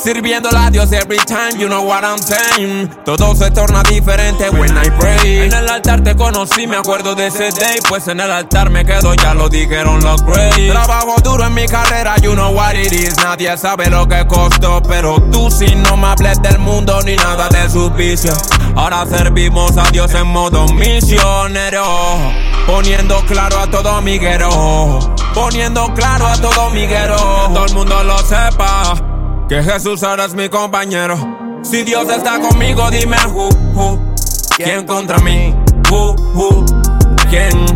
Sirviéndola a Dios every time, you know what I'm saying. Todo se torna diferente when I pray. En el altar te conocí, me acuerdo de ese day. Pues en el altar me quedo, ya lo dijeron los greats. Trabajo duro en mi carrera, you know what it is. Nadie sabe lo que costó, pero tú sí no me hables del mundo ni nada de sus vicios. Ahora servimos a Dios en modo misionero, poniendo claro a todo amiguero, poniendo claro a todo amiguero, que todo el mundo lo sepa, que Jesús ahora es mi compañero. Si Dios está conmigo, dime ¿quién contra mí? ¿Quién?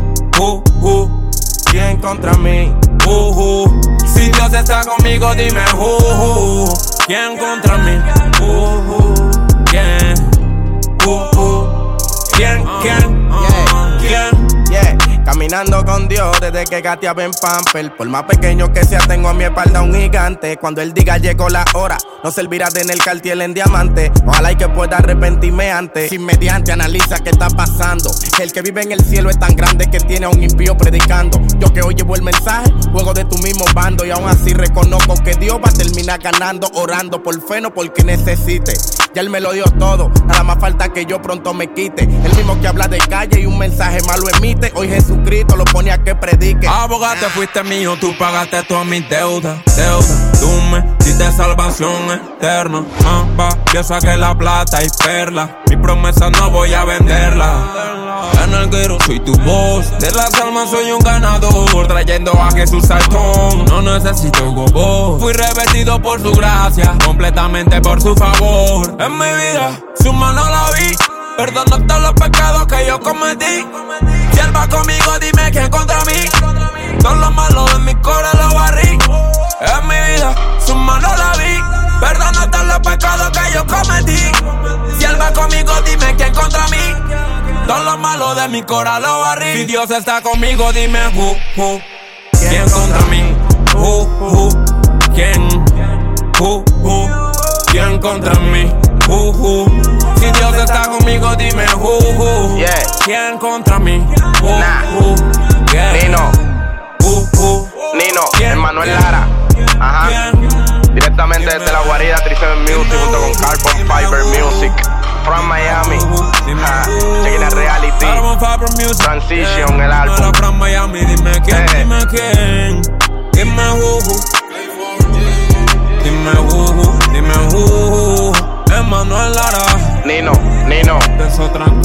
¿Quién contra mí? Si Dios está conmigo, dime ¿quién contra mí? ¿Quién? ¿Quién? Caminando con Dios desde que gateaba en Pamper. Por más pequeño que sea, tengo a mi espalda un gigante. Cuando Él diga llegó la hora, no servirá tener Cartier en diamante. Ojalá y que pueda arrepentirme antes. Sin mediante analiza qué está pasando. El que vive en el cielo es tan grande que tiene a un impío predicando. Yo que hoy llevo el mensaje, juego de tu mismo bando. Y aún así reconozco que Dios va a terminar ganando. Orando por fe, no porque necesite. Ya Él me lo dio todo, nada más falta que yo pronto me quite. El mismo que habla de calle y un mensaje malo emite. Hoy Jesucristo lo pone a que predique. Abogate fuiste mío, tú pagaste todas mis deudas. Tú me diste salvación eterna. Yo saqué la plata y perla. Mi promesa no voy a venderla. En el guero soy tu voz, de las almas soy un ganador, trayendo a Jesús al trono. No necesito gobo. Fui revestido por su gracia, completamente por su favor. En mi vida, su mano la vi, perdonó todos los pecados que yo cometí. Si Él va conmigo, dime quién contra mí. Todos los malos de mi corazón lo barrí. En mi vida, su mano la vi, perdonó todos los pecados que yo cometí. Si Él va conmigo, dime quién contra mí. Todos los malos de mi corazón lo barrí. Si Dios está conmigo, dime ¿quién contra mí? ¿Quién? ¿Quién contra mí? Si Dios está conmigo, dime ¿quién contra mí? Nino, Emmanuel Lara. Ajá. Directamente desde la guarida 37 Music junto con Carbon Fiber Music. From Miami. Chequen el reality. Transition, el álbum. From Miami, dime quién. Dime Emmanuel Lara. Nino. De eso tranquilo.